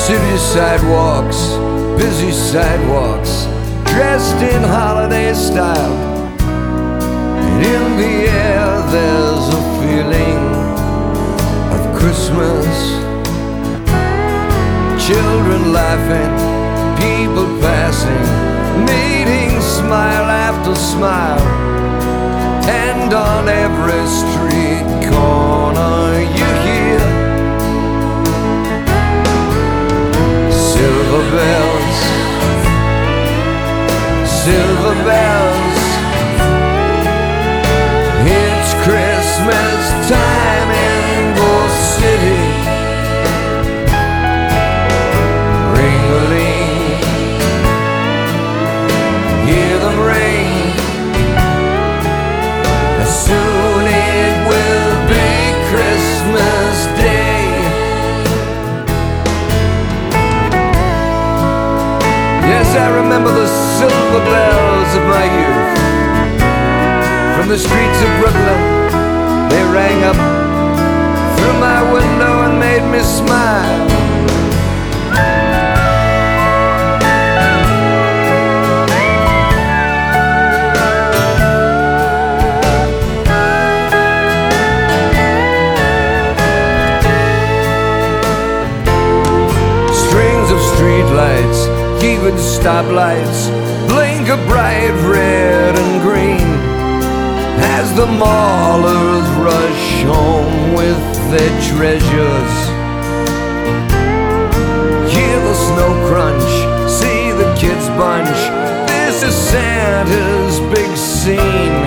City sidewalks, busy sidewalks, dressed in holiday style. And in the air there's a feeling of Christmas. Children laughing, people passing, meeting smile after smile. And on every street corner you hear silver bells, silver bells. It's Christmas time in the city. Ring-a-ling, hear them ring. Soon it will be Christmas Day. Yes, I remember the silver bells of my youth. From the streets of Brooklyn, they rang up through my window and made me smile. Streetlights, even stoplights, blink a bright red and green as the maulers rush home with their treasures. Hear the snow crunch, see the kids bunch. This is Santa's big scene.